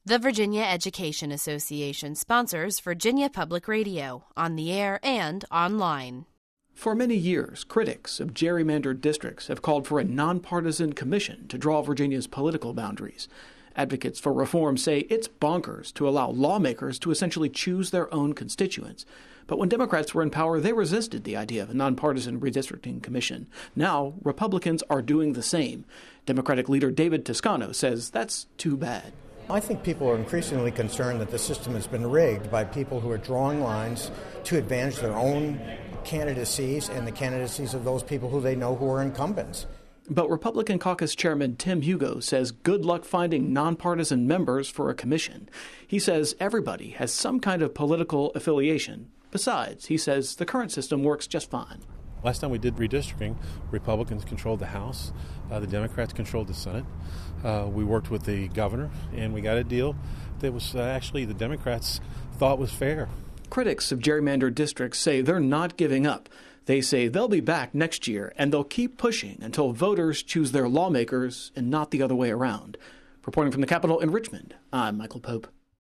The Virginia Education Association sponsors Virginia Public Radio, on the air and online. For many years, critics of gerrymandered districts have called for a nonpartisan commission to draw Virginia's political boundaries. Advocates for reform say it's bonkers to allow lawmakers to essentially choose their own constituents. But when Democrats were in power, they resisted the idea of a nonpartisan redistricting commission. Now, Republicans are doing the same. Democratic leader David Toscano says that's too bad. I think people are increasingly concerned that the system has been rigged by people who are drawing lines to advantage their own candidacies and the candidacies of those people who they know who are incumbents. But Republican Caucus Chairman Tim Hugo says good luck finding nonpartisan members for a commission. He says everybody has some kind of political affiliation. Besides, he says the current system works just fine. Last time we did redistricting, Republicans controlled the House, the Democrats controlled the Senate. We worked with the governor, and we got a deal that was actually the Democrats thought was fair. Critics of gerrymandered districts say they're not giving up. They say they'll be back next year, and they'll keep pushing until voters choose their lawmakers and not the other way around. Reporting from the Capitol in Richmond, I'm Michael Pope.